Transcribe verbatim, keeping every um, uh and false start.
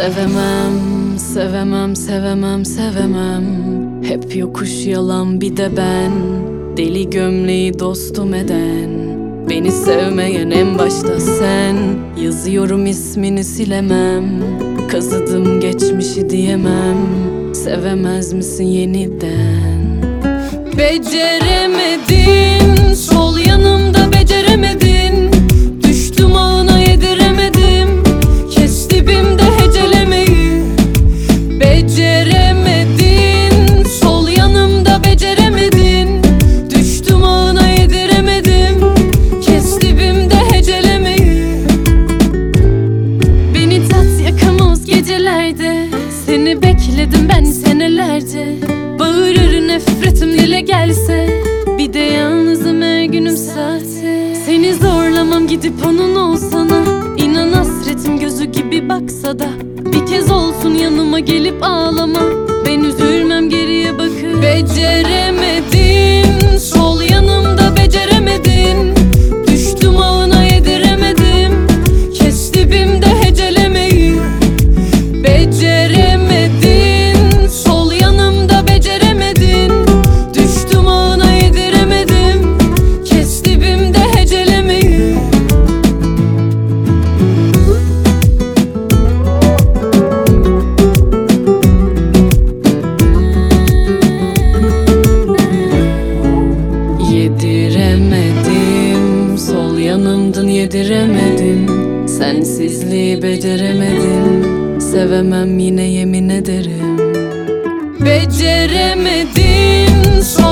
Sevemem, sevemem, sevemem, sevemem. Hep yokuş yalan bir de ben. Deli gömleği dostum eden. Beni sevmeyen en başta sen. Yazıyorum ismini silemem. Kazıdım geçmişi diyemem. Sevemez misin yeniden? Beceremedin, sol yanımda beceremedin. Düştüm ağına yediremedim. Kes dibimde hecelemeyi. Beceremedin, sol yanımda beceremedin. Düştüm ağına yediremedim. Kes dibimde hecelemeyi. Beni tat yakamaz gecelerde. Seni bekledim ben senelerce. Bağırır nefretim dile gelse. Bir de yalnızım her günüm sahte. Seni zorlamam gidip onun olsana. İnan hasretim gözü gibi baksa da. Bir kez olsun yanıma gelip ağlama. Ben üzülmem geriye bakıp. Beceremedin, sol yanımda beceremedin. Düştüm ağına yediremedim. Kes dibimde hecelemeyi. Beceremedin, sol yanımda beceremedin. Düştüm ağına yediremedim. Kes dibimde hecelemeyi. Yediremedim, sol yanımdın yediremedim. Sensizliği beceremedim. Sevemem yine yemin ederim. Beceremedin, sol